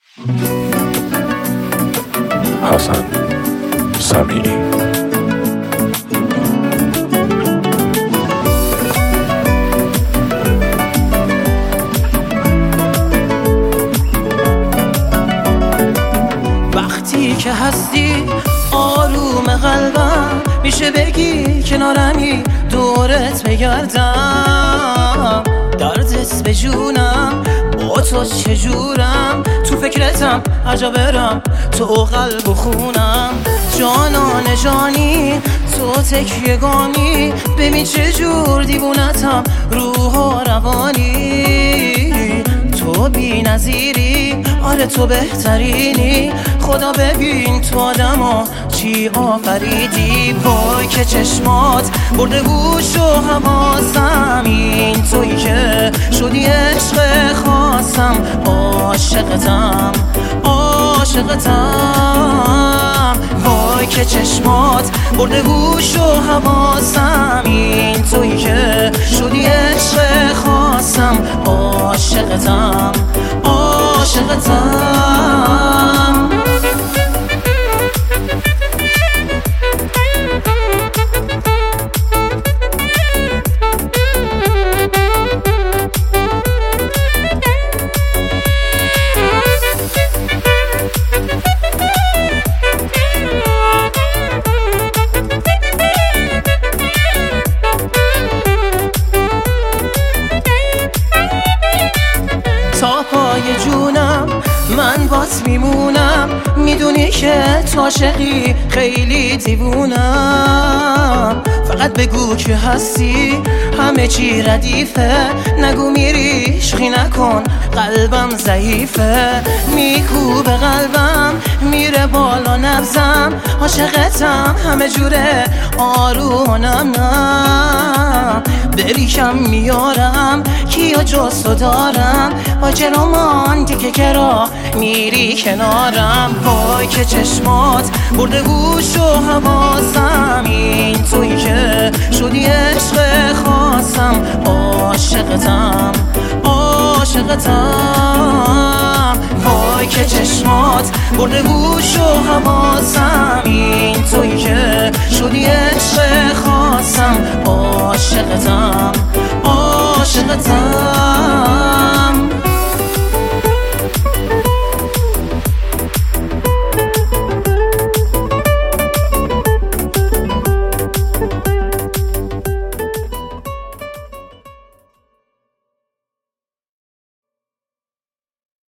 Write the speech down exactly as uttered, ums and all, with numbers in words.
حسن سمیعی. وقتی که هستی آروم قلبم، میشه بگی کنارمی دورت بگردم. دردت به جونم، با تو چجورم، تو فکرتم عجب برم، تو قلب و خونم. جانان جانی تو تکیه گامی، ببین چجور دیوونتم روح و روانی. تو بی نظیری، آره تو بهترینی، خدا ببین تو آدمو چی آفریدی. وای که چشمات برده گوش و حواسم، این تویی که شدی عشق خاصم. عاشقتم عاشقتم، وای که چشمات برده گوش و حواسم، این تویی که شدی عشق خاصم. عاشقتم عاشقتم. تا پای جونم من بات میمونم، میدونی که تو عاشقی خیلی دیوونم. فقط بگو که هستی همه چی ردیفه، نگو میری عشقی نکن قلبم ضعیفه. میکوبه قلبم میره بالا نبضم، عاشقتم همه جوره آرومانم. نه بریکم میارم کیا جستو دارم، با چه رومانتیکه که را میری کنارم. وای که چشمات برده گوش و حواسم، این تویی که شدی عشق خاصم. عاشقتم عاشقتم، وای که چشمات برده گوش و حواسم، این تویی که شدی عشق خاصم. عاشقتم عاشقتم.